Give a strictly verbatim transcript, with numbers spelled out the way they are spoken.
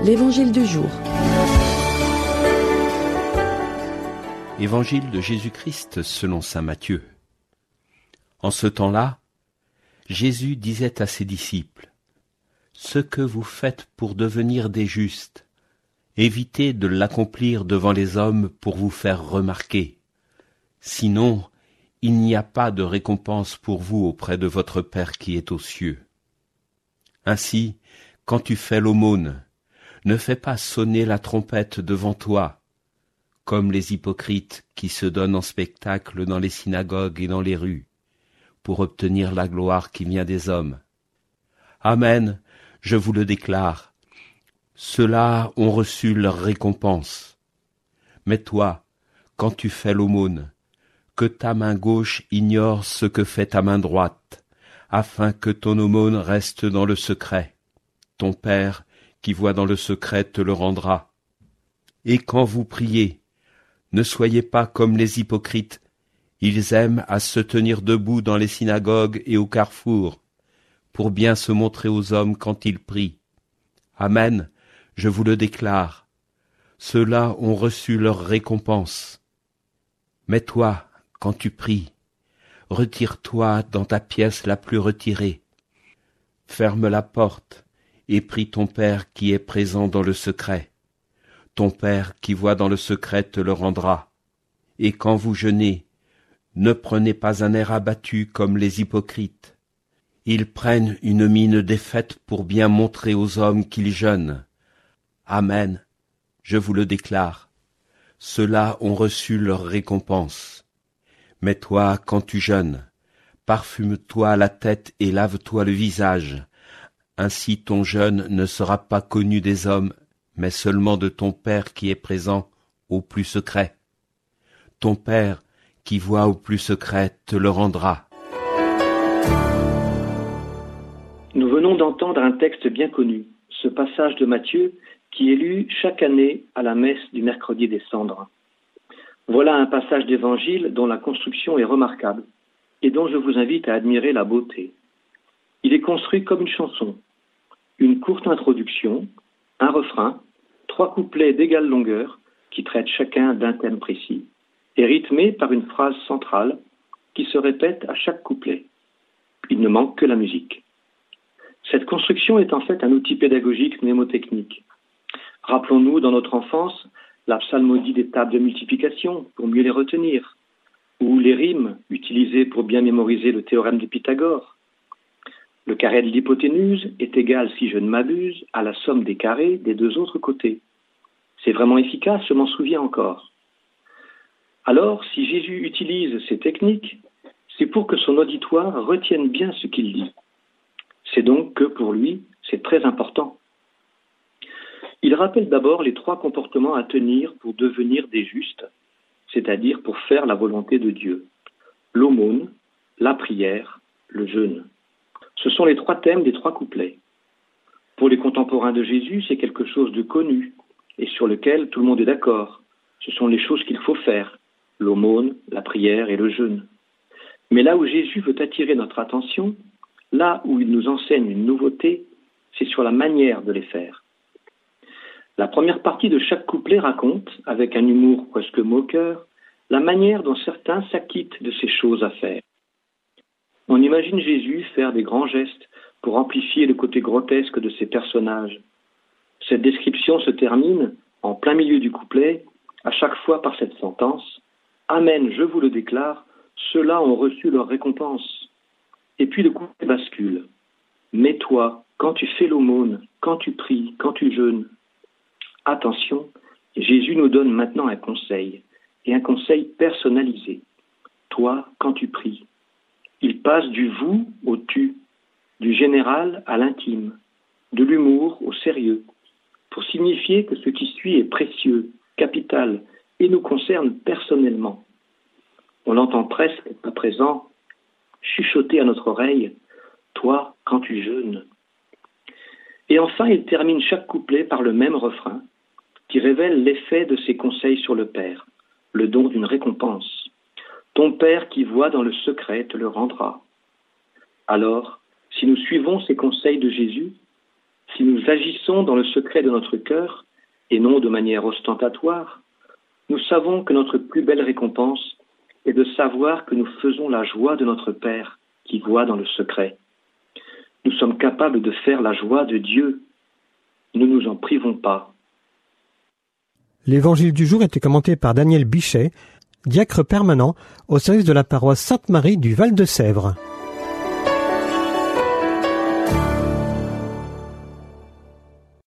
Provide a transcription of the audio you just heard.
L'Évangile du jour. Évangile de Jésus-Christ selon saint Matthieu. En ce temps-là, Jésus disait à ses disciples : « Ce que vous faites pour devenir des justes, évitez de l'accomplir devant les hommes pour vous faire remarquer. Sinon, il n'y a pas de récompense pour vous auprès de votre Père qui est aux cieux. Ainsi, quand tu fais l'aumône, ne fais pas sonner la trompette devant toi, comme les hypocrites qui se donnent en spectacle dans les synagogues et dans les rues, pour obtenir la gloire qui vient des hommes. Amen, je vous le déclare, ceux-là ont reçu leur récompense. Mais toi, quand tu fais l'aumône, que ta main gauche ignore ce que fait ta main droite, afin que ton aumône reste dans le secret. Ton Père, qui voit dans le secret, te le rendra. Et quand vous priez, ne soyez pas comme les hypocrites. Ils aiment à se tenir debout dans les synagogues et au carrefour, pour bien se montrer aux hommes quand ils prient. Amen, je vous le déclare, ceux-là ont reçu leur récompense. Mais toi, quand tu pries, retire-toi dans ta pièce la plus retirée. Ferme la porte et prie ton Père qui est présent dans le secret. Ton Père qui voit dans le secret te le rendra. Et quand vous jeûnez, ne prenez pas un air abattu comme les hypocrites. Ils prennent une mine défaite pour bien montrer aux hommes qu'ils jeûnent. Amen, je vous le déclare, ceux-là ont reçu leur récompense. Mais toi, quand tu jeûnes, parfume-toi la tête et lave-toi le visage. Ainsi ton jeûne ne sera pas connu des hommes, mais seulement de ton Père qui est présent au plus secret. Ton Père, qui voit au plus secret, te le rendra. Nous venons d'entendre un texte bien connu, ce passage de Matthieu qui est lu chaque année à la messe du mercredi des Cendres. Voilà un passage d'évangile dont la construction est remarquable et dont je vous invite à admirer la beauté. Il est construit comme une chanson. Une courte introduction, un refrain, trois couplets d'égale longueur qui traitent chacun d'un thème précis, et rythmé par une phrase centrale qui se répète à chaque couplet. Il ne manque que la musique. Cette construction est en fait un outil pédagogique mnémotechnique. Rappelons-nous dans notre enfance la psalmodie des tables de multiplication pour mieux les retenir, ou les rimes utilisées pour bien mémoriser le théorème de Pythagore. Le carré de l'hypoténuse est égal, si je ne m'abuse, à la somme des carrés des deux autres côtés. C'est vraiment efficace, je m'en souviens encore. Alors, si Jésus utilise ces techniques, c'est pour que son auditoire retienne bien ce qu'il dit. C'est donc que, pour lui, c'est très important. Il rappelle d'abord les trois comportements à tenir pour devenir des justes, c'est-à-dire pour faire la volonté de Dieu. L'aumône, la prière, le jeûne. Ce sont les trois thèmes des trois couplets. Pour les contemporains de Jésus, c'est quelque chose de connu et sur lequel tout le monde est d'accord. Ce sont les choses qu'il faut faire, l'aumône, la prière et le jeûne. Mais là où Jésus veut attirer notre attention, là où il nous enseigne une nouveauté, c'est sur la manière de les faire. La première partie de chaque couplet raconte, avec un humour presque moqueur, la manière dont certains s'acquittent de ces choses à faire. On imagine Jésus faire des grands gestes pour amplifier le côté grotesque de ses personnages. Cette description se termine, en plein milieu du couplet, à chaque fois par cette sentence « Amen, je vous le déclare, ceux-là ont reçu leur récompense ». Et puis le couplet bascule. « Mais toi, quand tu fais l'aumône, quand tu pries, quand tu jeûnes ». Attention, Jésus nous donne maintenant un conseil, et un conseil personnalisé. Toi, quand tu pries. Il passe du vous au tu, du général à l'intime, de l'humour au sérieux, pour signifier que ce qui suit est précieux, capital, et nous concerne personnellement. On l'entend presque, à présent, chuchoter à notre oreille, « Toi, quand tu jeûnes ». Et enfin, il termine chaque couplet par le même refrain, qui révèle l'effet de ses conseils sur le Père, le don d'une récompense. Ton Père qui voit dans le secret te le rendra. Alors, si nous suivons ces conseils de Jésus, Si nous agissons dans le secret de notre cœur, et non de manière ostentatoire, nous savons que notre plus belle récompense est de savoir que nous faisons la joie de notre Père qui voit dans le secret. Nous sommes capables de faire la joie de Dieu. Ne nous en privons pas. L'évangile du jour était commenté par Daniel Bichet, diacre permanent au service de la paroisse Sainte-Marie du Val-de-Sèvres.